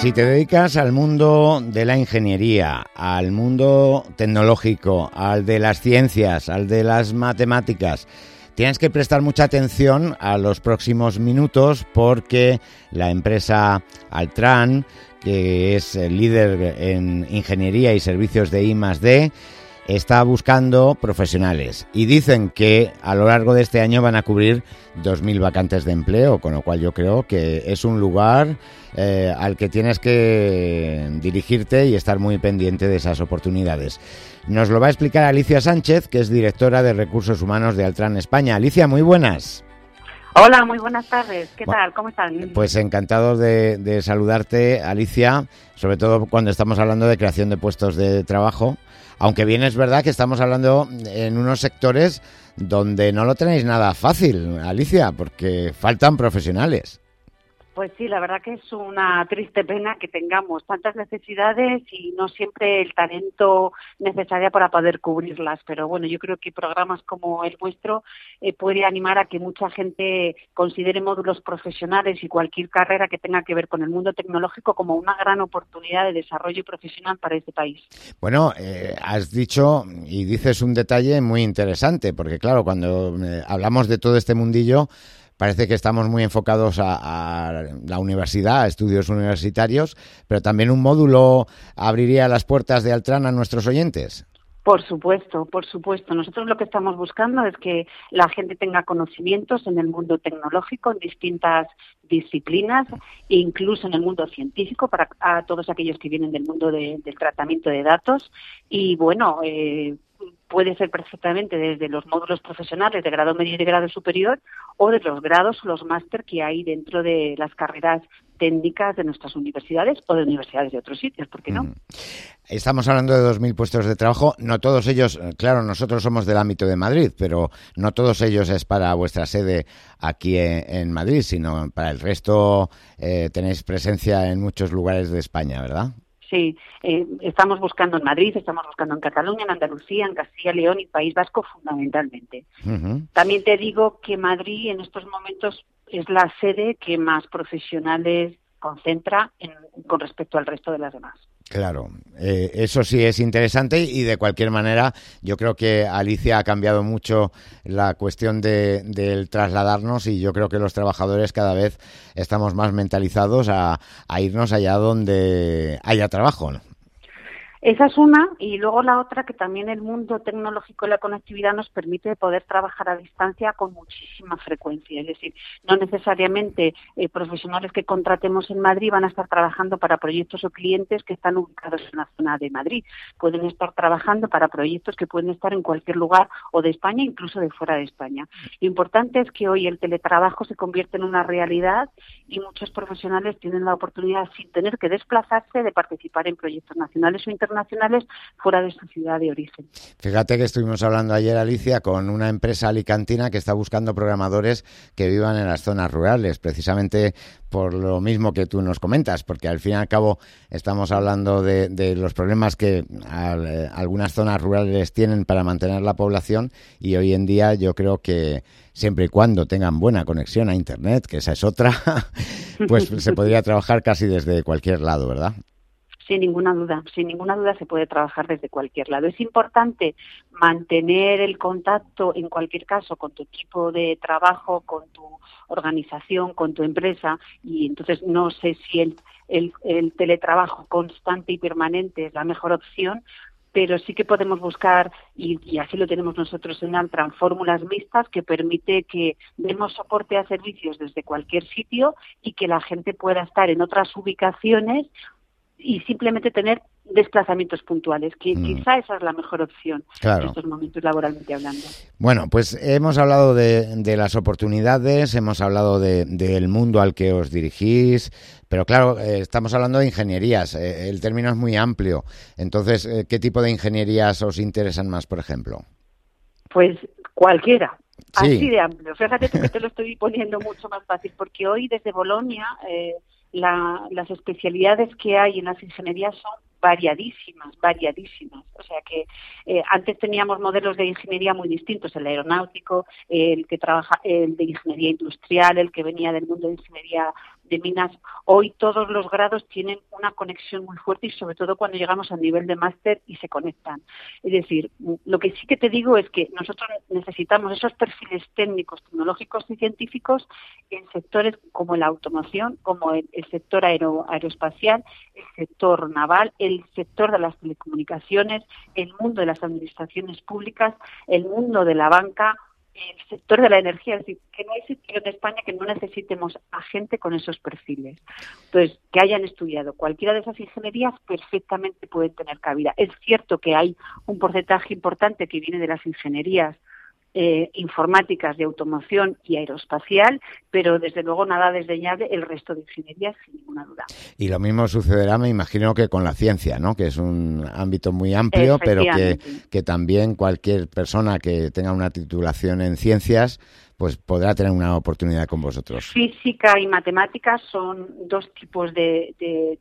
Si te dedicas al mundo de la ingeniería, al mundo tecnológico, al de las ciencias, al de las matemáticas, tienes que prestar mucha atención a los próximos minutos porque la empresa Altran, que es el líder en ingeniería y servicios de I+D, está buscando profesionales y dicen que a lo largo de este año van a cubrir 2.000 vacantes de empleo, con lo cual yo creo que es un lugar al que tienes que dirigirte y estar muy pendiente de esas oportunidades. Nos lo va a explicar Alicia Sánchez, que es directora de Recursos Humanos de Altran España. Alicia, muy buenas. Hola, muy buenas tardes. ¿Qué tal? ¿Cómo están? Pues encantado de saludarte, Alicia, sobre todo cuando estamos hablando de creación de puestos de trabajo. Aunque bien es verdad que estamos hablando en unos sectores donde no lo tenéis nada fácil, Alicia, porque faltan profesionales. Pues sí, la verdad que es una triste pena que tengamos tantas necesidades y no siempre el talento necesario para poder cubrirlas. Pero bueno, yo creo que programas como el vuestro puede animar a que mucha gente considere módulos profesionales y cualquier carrera que tenga que ver con el mundo tecnológico como una gran oportunidad de desarrollo profesional para este país. Bueno, has dicho y dices un detalle muy interesante, porque claro, cuando hablamos de todo este mundillo, parece que estamos muy enfocados a la universidad, a estudios universitarios, pero también un módulo abriría las puertas de Altran a nuestros oyentes. Por supuesto, por supuesto. Nosotros lo que estamos buscando es que la gente tenga conocimientos en el mundo tecnológico, en distintas disciplinas e incluso en el mundo científico para a todos aquellos que vienen del mundo del tratamiento de datos. Y bueno, puede ser perfectamente desde los módulos profesionales de grado medio y de grado superior o de los grados o los máster que hay dentro de las carreras técnicas de nuestras universidades o de universidades de otros sitios, ¿por qué no? Estamos hablando de 2.000 puestos de trabajo, no todos ellos, claro, nosotros somos del ámbito de Madrid, pero no todos ellos es para vuestra sede aquí en Madrid, sino para el resto tenéis presencia en muchos lugares de España, ¿verdad? Sí, estamos buscando en Madrid, estamos buscando en Cataluña, en Andalucía, en Castilla y León y País Vasco fundamentalmente. También te digo que Madrid en estos momentos es la sede que más profesionales concentra con respecto al resto de las demás. Claro, eso sí es interesante y de cualquier manera yo creo que Alicia ha cambiado mucho la cuestión del trasladarnos y yo creo que los trabajadores cada vez estamos más mentalizados a irnos allá donde haya trabajo, ¿no? Esa es una, y luego la otra, que también el mundo tecnológico y la conectividad nos permite poder trabajar a distancia con muchísima frecuencia. Es decir, no necesariamente profesionales que contratemos en Madrid van a estar trabajando para proyectos o clientes que están ubicados en la zona de Madrid. Pueden estar trabajando para proyectos que pueden estar en cualquier lugar o de España, incluso de fuera de España. Lo importante es que hoy el teletrabajo se convierte en una realidad y muchos profesionales tienen la oportunidad, sin tener que desplazarse, de participar en proyectos nacionales o internacionales fuera de su ciudad de origen. Fíjate que estuvimos hablando ayer, Alicia, con una empresa alicantina que está buscando programadores que vivan en las zonas rurales, precisamente por lo mismo que tú nos comentas, porque al fin y al cabo estamos hablando de los problemas que algunas zonas rurales tienen para mantener la población y hoy en día yo creo que siempre y cuando tengan buena conexión a Internet, que esa es otra, pues se podría trabajar casi desde cualquier lado, ¿verdad? Sin ninguna duda se puede trabajar desde cualquier lado. Es importante mantener el contacto, en cualquier caso, con tu equipo de trabajo, con tu organización, con tu empresa, y entonces no sé si el teletrabajo constante y permanente es la mejor opción, pero sí que podemos buscar, y así lo tenemos nosotros en Altran, fórmulas mixtas que permite que demos soporte a servicios desde cualquier sitio y que la gente pueda estar en otras ubicaciones y simplemente tener desplazamientos puntuales, que quizá esa es la mejor opción en estos momentos laboralmente hablando. Bueno, pues hemos hablado de las oportunidades, hemos hablado del mundo al que os dirigís, pero claro, estamos hablando de ingenierías, el término es muy amplio. Entonces, ¿qué tipo de ingenierías os interesan más, por ejemplo? Pues cualquiera. Sí. Así de amplio. Fíjate que te lo estoy poniendo mucho más fácil, porque hoy desde Bolonia las especialidades que hay en las ingenierías son variadísimas. O sea que antes teníamos modelos de ingeniería muy distintos, el aeronáutico, el que trabaja, el de ingeniería industrial, el que venía del mundo de ingeniería de minas. Hoy todos los grados tienen una conexión muy fuerte y sobre todo cuando llegamos al nivel de máster y se conectan. Es decir, lo que sí que te digo es que nosotros necesitamos esos perfiles técnicos, tecnológicos y científicos en sectores como la automoción, como el sector aeroespacial, el sector naval, el sector de las telecomunicaciones, el mundo de las administraciones públicas, el mundo de la banca, el sector de la energía. Es decir, que no hay sitio en España que no necesitemos a gente con esos perfiles. Entonces, que hayan estudiado cualquiera de esas ingenierías perfectamente pueden tener cabida. Es cierto que hay un porcentaje importante que viene de las ingenierías informáticas de automoción y aeroespacial, pero desde luego nada desdeñable el resto de ingenierías, sin ninguna duda. Y lo mismo sucederá, me imagino, que con la ciencia, ¿no? Que es un ámbito muy amplio, pero que también cualquier persona que tenga una titulación en ciencias pues podrá tener una oportunidad con vosotros. Física y matemáticas son dos tipos de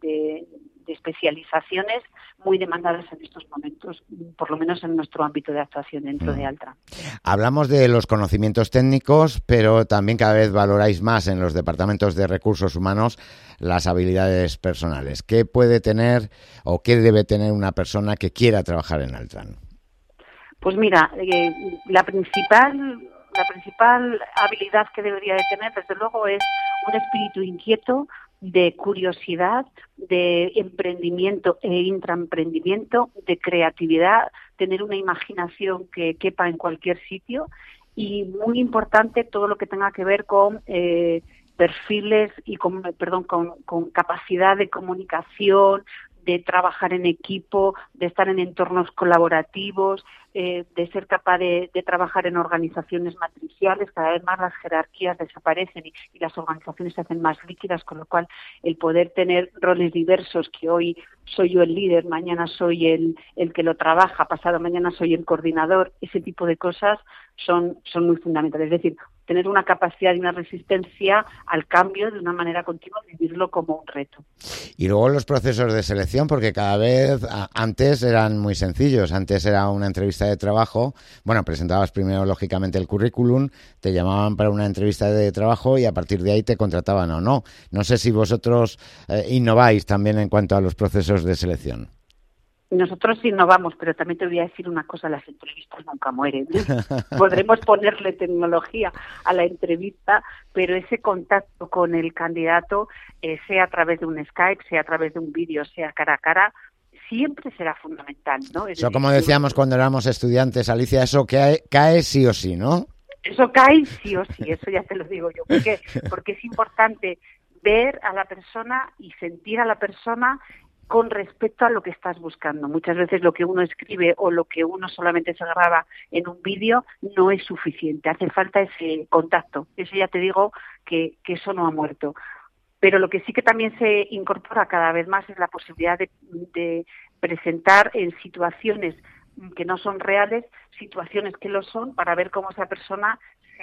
especializaciones muy demandadas en estos momentos, por lo menos en nuestro ámbito de actuación dentro de Altran. Hablamos de los conocimientos técnicos, pero también cada vez valoráis más en los departamentos de recursos humanos las habilidades personales. ¿Qué puede tener o qué debe tener una persona que quiera trabajar en Altran? Pues mira, la principal habilidad que debería de tener, desde luego, es un espíritu inquieto, de curiosidad, de emprendimiento e intraemprendimiento, de creatividad, tener una imaginación que quepa en cualquier sitio y, muy importante, todo lo que tenga que ver con perfiles y con capacidad de comunicación, de trabajar en equipo, de estar en entornos colaborativos, de ser capaz de trabajar en organizaciones matriciales. Cada vez más las jerarquías desaparecen y las organizaciones se hacen más líquidas, con lo cual el poder tener roles diversos, que hoy soy yo el líder, mañana soy el que lo trabaja, pasado mañana soy el coordinador, ese tipo de cosas son muy fundamentales. Es decir, tener una capacidad y una resistencia al cambio de una manera continua, vivirlo como un reto. Y luego los procesos de selección, porque cada vez antes eran muy sencillos. Antes era una entrevista de trabajo, bueno, presentabas primero lógicamente el currículum, te llamaban para una entrevista de trabajo y a partir de ahí te contrataban o no. No sé si vosotros innováis también en cuanto a los procesos de selección. Nosotros innovamos, pero también te voy a decir una cosa, las entrevistas nunca mueren. Podremos ponerle tecnología a la entrevista, pero ese contacto con el candidato, sea a través de un Skype, sea a través de un vídeo, sea cara a cara, siempre será fundamental, ¿no? Eso, como decíamos cuando éramos estudiantes, Alicia, eso cae sí o sí, ¿no? Eso cae sí o sí, eso ya te lo digo yo. ¿Por qué? Porque es importante ver a la persona y sentir a la persona con respecto a lo que estás buscando. Muchas veces lo que uno escribe o lo que uno solamente se graba en un vídeo no es suficiente. Hace falta ese contacto. Eso ya te digo que eso no ha muerto. Pero lo que sí que también se incorpora cada vez más es la posibilidad de presentar en situaciones que no son reales, situaciones que lo son, para ver cómo esa persona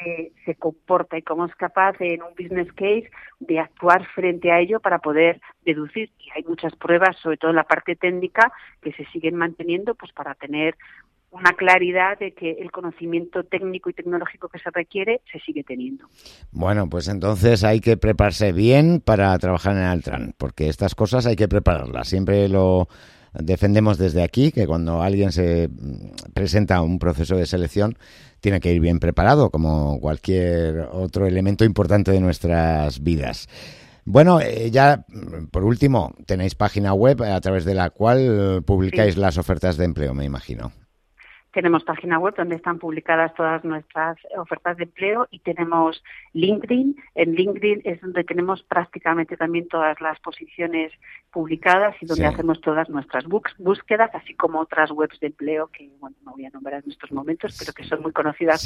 se comporta y cómo es capaz en un business case de actuar frente a ello para poder deducir. Y hay muchas pruebas, sobre todo en la parte técnica, que se siguen manteniendo pues para tener una claridad de que el conocimiento técnico y tecnológico que se requiere se sigue teniendo. Bueno, pues entonces hay que prepararse bien para trabajar en Altran, porque estas cosas hay que prepararlas. Siempre lo defendemos desde aquí, que cuando alguien se presenta a un proceso de selección tiene que ir bien preparado, como cualquier otro elemento importante de nuestras vidas. Bueno, ya por último, tenéis página web a través de la cual publicáis las ofertas de empleo, me imagino. Tenemos página web donde están publicadas todas nuestras ofertas de empleo y tenemos LinkedIn. En LinkedIn es donde tenemos prácticamente también todas las posiciones publicadas y donde hacemos todas nuestras búsquedas, así como otras webs de empleo que, bueno, no voy a nombrar en estos momentos, pero que son muy conocidas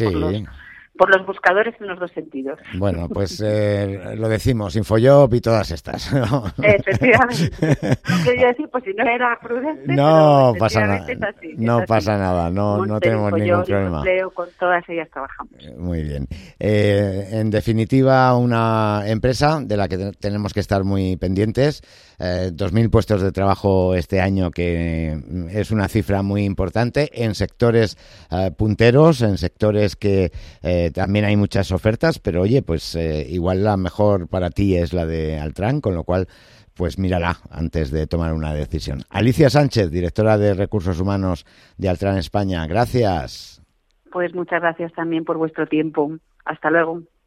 por los buscadores en los dos sentidos. Bueno, pues lo decimos, Infojob y todas estas, ¿no? Efectivamente. No quería decir, pues si no era prudente, no pero pasa nada. Es así, no pasa nada, no tenemos ningún problema. Empleo, con todas ellas trabajamos. Muy bien. En definitiva, una empresa de la que tenemos que estar muy pendientes. 2.000 puestos de trabajo este año, que es una cifra muy importante en sectores punteros, en sectores que También hay muchas ofertas, pero oye, pues igual la mejor para ti es la de Altran, con lo cual pues mírala antes de tomar una decisión. Alicia Sánchez, directora de Recursos Humanos de Altran España, gracias. Pues muchas gracias también por vuestro tiempo. Hasta luego.